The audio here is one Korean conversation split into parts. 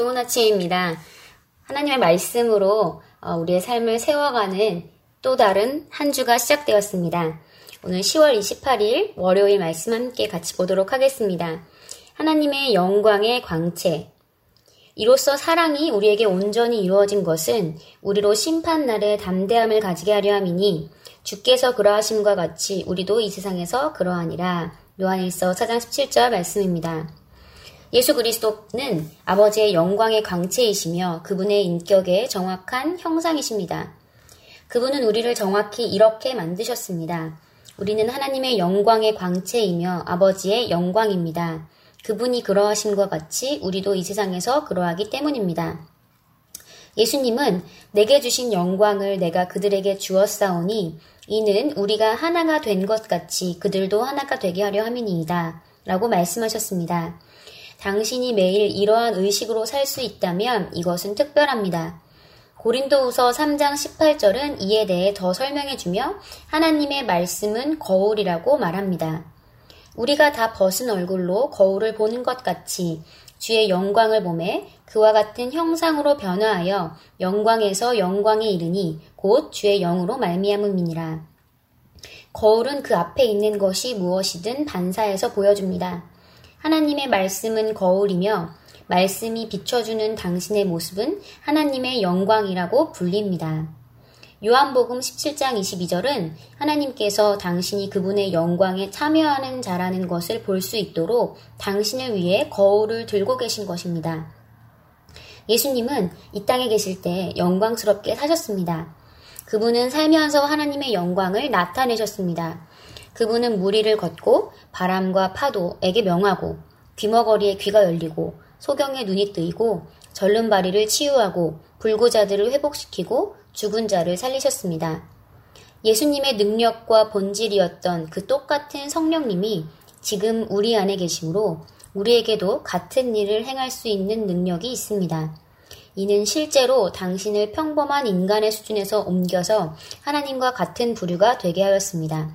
좋은 아침입니다. 하나님의 말씀으로 우리의 삶을 세워가는 또 다른 한 주가 시작되었습니다. 오늘 10월 28일 월요일 말씀 함께 같이 보도록 하겠습니다. 하나님의 영광의 광채. 이로써 사랑이 우리에게 온전히 이루어진 것은 우리로 심판날에 담대함을 가지게 하려 함이니 주께서 그러하심과 같이 우리도 이 세상에서 그러하니라. 요한일서 4장 17절 말씀입니다. 예수 그리스도는 아버지의 영광의 광채이시며 그분의 인격의 정확한 형상이십니다. 그분은 우리를 정확히 이렇게 만드셨습니다. 우리는 하나님의 영광의 광채이며 아버지의 영광입니다. 그분이 그러하심과 같이 우리도 이 세상에서 그러하기 때문입니다. 예수님은 내게 주신 영광을 내가 그들에게 주었사오니 이는 우리가 하나가 된 것 같이 그들도 하나가 되게 하려 함이니이다. 라고 말씀하셨습니다. 당신이 매일 이러한 의식으로 살 수 있다면 이것은 특별합니다. 고린도후서 3장 18절은 이에 대해 더 설명해주며 하나님의 말씀은 거울이라고 말합니다. 우리가 다 벗은 얼굴로 거울을 보는 것 같이 주의 영광을 보매 그와 같은 형상으로 변화하여 영광에서 영광에 이르니 곧 주의 영으로 말미암음이니라. 거울은 그 앞에 있는 것이 무엇이든 반사해서 보여줍니다. 하나님의 말씀은 거울이며 말씀이 비춰주는 당신의 모습은 하나님의 영광이라고 불립니다. 요한복음 17장 22절은 하나님께서 당신이 그분의 영광에 참여하는 자라는 것을 볼 수 있도록 당신을 위해 거울을 들고 계신 것입니다. 예수님은 이 땅에 계실 때 영광스럽게 사셨습니다. 그분은 살면서 하나님의 영광을 나타내셨습니다. 그분은 물 위를 걷고 바람과 파도에게 명하고 귀머거리에 귀가 열리고 소경의 눈이 뜨이고 절름발이를 치유하고 불구자들을 회복시키고 죽은 자를 살리셨습니다. 예수님의 능력과 본질이었던 그 똑같은 성령님이 지금 우리 안에 계시므로 우리에게도 같은 일을 행할 수 있는 능력이 있습니다. 이는 실제로 당신을 평범한 인간의 수준에서 옮겨서 하나님과 같은 부류가 되게 하였습니다.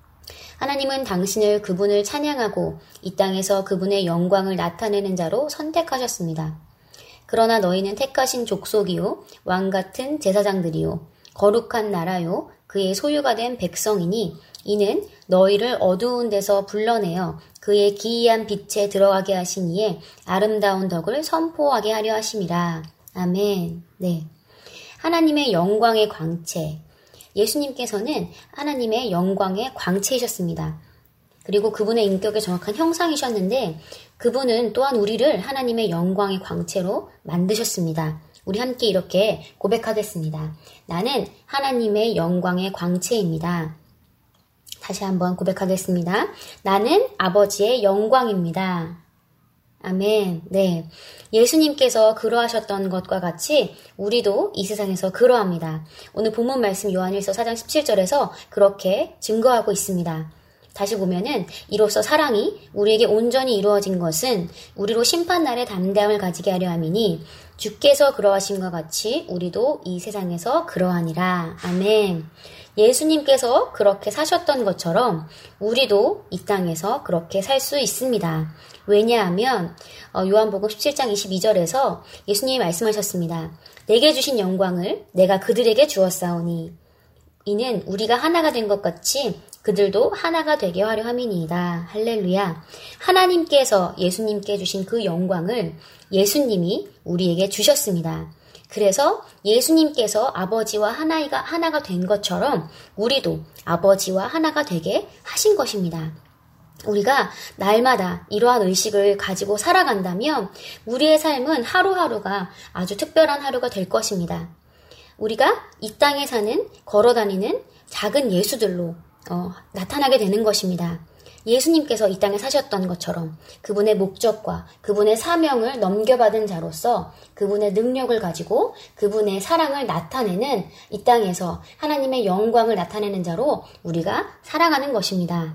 하나님은 당신을 그분을 찬양하고 이 땅에서 그분의 영광을 나타내는 자로 선택하셨습니다. 그러나 너희는 택하신 족속이요 왕같은 제사장들이요 거룩한 나라요 그의 소유가 된 백성이니 이는 너희를 어두운 데서 불러내어 그의 기이한 빛에 들어가게 하신 이에 아름다운 덕을 선포하게 하려 하심이라. 아멘. 네. 하나님의 영광의 광채. 예수님께서는 하나님의 영광의 광채이셨습니다. 그리고 그분의 인격의 정확한 형상이셨는데 그분은 또한 우리를 하나님의 영광의 광채로 만드셨습니다. 우리 함께 이렇게 고백하겠습니다. 나는 하나님의 영광의 광채입니다. 다시 한번 고백하겠습니다. 나는 아버지의 영광입니다. 아멘. 네. 예수님께서 그러하셨던 것과 같이 우리도 이 세상에서 그러합니다. 오늘 본문 말씀 요한일서 4장 17절에서 그렇게 증거하고 있습니다. 다시 보면은 이로써 사랑이 우리에게 온전히 이루어진 것은 우리로 심판날에 담대함을 가지게 하려 함이니 주께서 그러하심과 같이 우리도 이 세상에서 그러하니라. 아멘. 예수님께서 그렇게 사셨던 것처럼 우리도 이 땅에서 그렇게 살 수 있습니다. 왜냐하면 요한복음 17장 22절에서 예수님이 말씀하셨습니다. 내게 주신 영광을 내가 그들에게 주었사오니 이는 우리가 하나가 된 것 같이 그들도 하나가 되게 하려 함이니이다. 할렐루야. 하나님께서 예수님께 주신 그 영광을 예수님이 우리에게 주셨습니다. 그래서 예수님께서 아버지와 하나가 된 것처럼 우리도 아버지와 하나가 되게 하신 것입니다. 우리가 날마다 이러한 의식을 가지고 살아간다면 우리의 삶은 하루하루가 아주 특별한 하루가 될 것입니다. 우리가 이 땅에 걸어다니는 작은 예수들로 나타나게 되는 것입니다. 예수님께서 이 땅에 사셨던 것처럼 그분의 목적과 그분의 사명을 넘겨받은 자로서 그분의 능력을 가지고 그분의 사랑을 나타내는 이 땅에서 하나님의 영광을 나타내는 자로 우리가 살아가는 것입니다.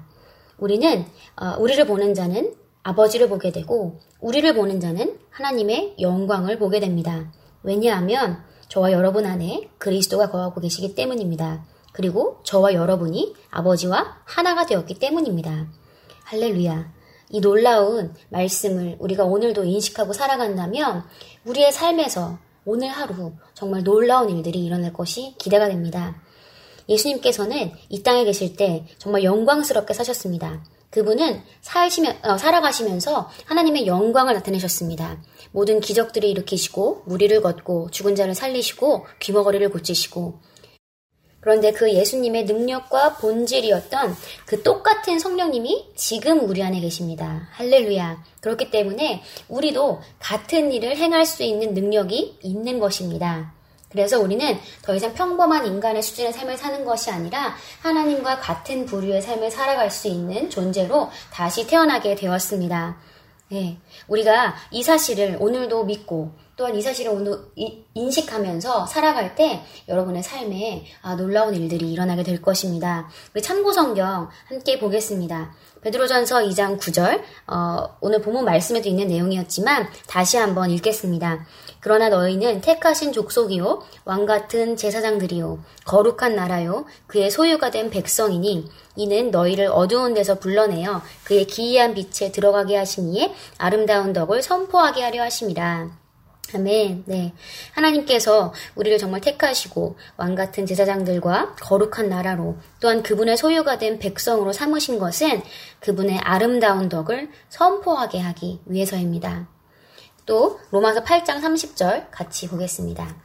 우리를 보는 자는 아버지를 보게 되고 우리를 보는 자는 하나님의 영광을 보게 됩니다. 왜냐하면 저와 여러분 안에 그리스도가 거하고 계시기 때문입니다. 그리고 저와 여러분이 아버지와 하나가 되었기 때문입니다. 할렐루야. 이 놀라운 말씀을 우리가 오늘도 인식하고 살아간다면 우리의 삶에서 오늘 하루 정말 놀라운 일들이 일어날 것이 기대가 됩니다. 예수님께서는 이 땅에 계실 때 정말 영광스럽게 사셨습니다. 그분은 살아가시면서 하나님의 영광을 나타내셨습니다. 모든 기적들을 일으키시고 무리를 걷고 죽은 자를 살리시고 귀머거리를 고치시고, 그런데 그 예수님의 능력과 본질이었던 그 똑같은 성령님이 지금 우리 안에 계십니다. 할렐루야. 그렇기 때문에 우리도 같은 일을 행할 수 있는 능력이 있는 것입니다. 그래서 우리는 더 이상 평범한 인간의 수준의 삶을 사는 것이 아니라 하나님과 같은 부류의 삶을 살아갈 수 있는 존재로 다시 태어나게 되었습니다. 네, 우리가 이 사실을 오늘도 믿고 또한 이 사실을 오늘 인식하면서 살아갈 때 여러분의 삶에 놀라운 일들이 일어나게 될 것입니다. 우리 참고성경 함께 보겠습니다. 베드로전서 2장 9절, 오늘 본문 말씀에도 있는 내용이었지만 다시 한번 읽겠습니다. 그러나 너희는 택하신 족속이요 왕같은 제사장들이요 거룩한 나라요 그의 소유가 된 백성이니 이는 너희를 어두운 데서 불러내어 그의 기이한 빛에 들어가게 하시니에 아름다운 덕을 선포하게 하려 하심이라. 아멘. 네. 하나님께서 우리를 정말 택하시고 왕같은 제사장들과 거룩한 나라로 또한 그분의 소유가 된 백성으로 삼으신 것은 그분의 아름다운 덕을 선포하게 하기 위해서입니다. 또 로마서 8장 30절 같이 보겠습니다.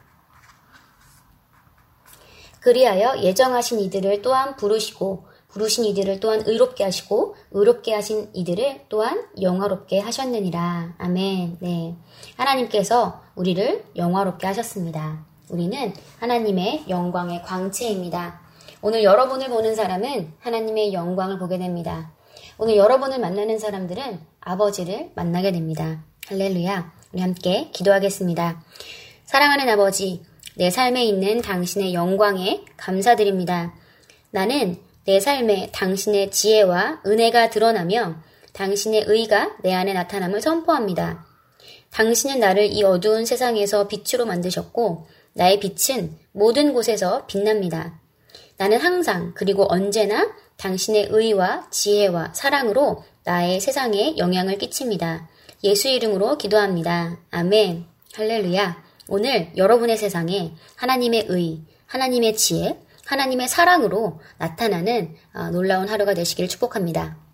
그리하여 예정하신 이들을 또한 부르신 이들을 또한 의롭게 하시고 의롭게 하신 이들을 또한 영화롭게 하셨느니라. 아멘. 네. 하나님께서 우리를 영화롭게 하셨습니다. 우리는 하나님의 영광의 광채입니다. 오늘 여러분을 보는 사람은 하나님의 영광을 보게 됩니다. 오늘 여러분을 만나는 사람들은 아버지를 만나게 됩니다. 할렐루야. 우리 함께 기도하겠습니다. 사랑하는 아버지, 내 삶에 있는 당신의 영광에 감사드립니다. 나는 내 삶에 당신의 지혜와 은혜가 드러나며 당신의 의가 내 안에 나타남을 선포합니다. 당신은 나를 이 어두운 세상에서 빛으로 만드셨고 나의 빛은 모든 곳에서 빛납니다. 나는 항상 그리고 언제나 당신의 의와 지혜와 사랑으로 나의 세상에 영향을 끼칩니다. 예수 이름으로 기도합니다. 아멘. 할렐루야. 오늘 여러분의 세상에 하나님의 의, 하나님의 지혜, 하나님의 사랑으로 나타나는 놀라운 하루가 되시길 축복합니다.